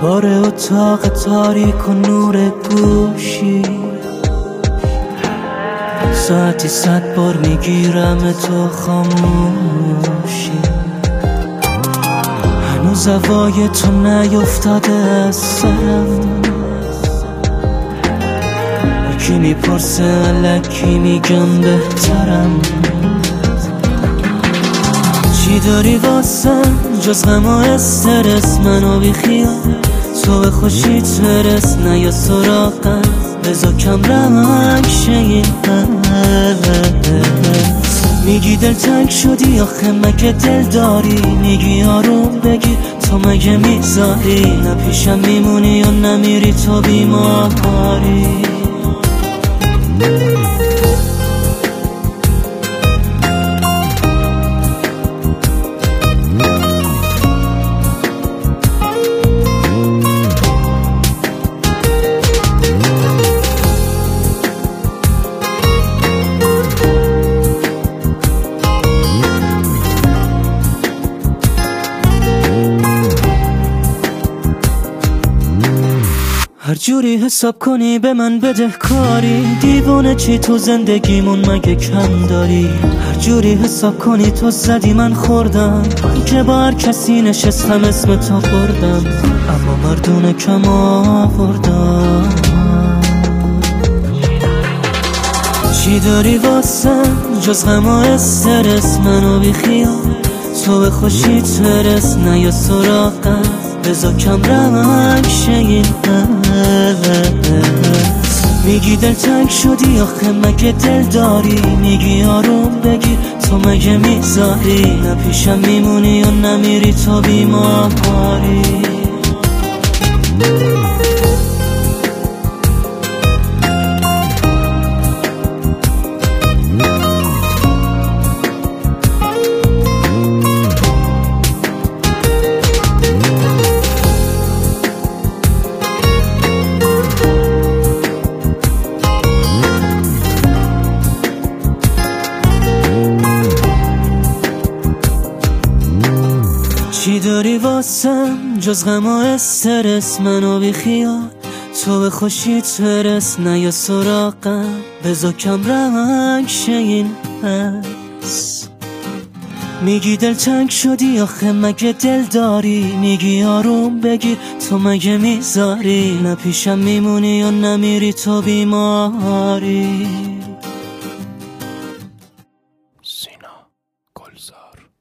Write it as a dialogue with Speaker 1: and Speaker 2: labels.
Speaker 1: دوباره اتاق تاریک و نور گوشی، ساعتی 100 بار میگیرم تو خاموشی، هنوز هوای تو نیفتاده از سرم، یکی میپرسه الکی میگم بهترم. چی داری واسم جز غم و استرس؟ منو بی خیال تو به خوشیت برس، نه یا سراغم بذار کم رنگ شه این حس. میگی دل تنگ شدی آخه مگه دل داری؟ میگی آروم بگیر تو مگه میذاری؟ نه پیشم میمونی یا نمیری تو بیماری؟ هر جوری حساب کنی به من بدهکاری، دیوانه چی تو زندگیمون مگه کم داری؟ هر جوری حساب کنی تو زدی من خوردم، من که با هر کسی نشستم اسم تو بردم، اما مردونه کم آوردم. چی داری واسم جز غم و استرس؟ منو بی خیال تو به خوشیت برس، نه یا سراغم بذار کم رنگ شه این حس. میگی دل تنگ شدی آخه مگه دل داری؟ میگی آروم بگیر تو مگه میذاری؟ نه پیشم میمونی یا نمیری تو بیماری؟ چی داری واسم جز غم و استرس؟ منو بی خیال تو به خوشیت برس، نه یا سراغم بذار کم رنگ شه این حس. میگی دل تنگ شدی آخه مگه دل داری؟ میگی آروم بگیر تو مگه میذاری؟ نه پیشم میمونی یا نمیری تو بیماری؟
Speaker 2: سینا گلزار.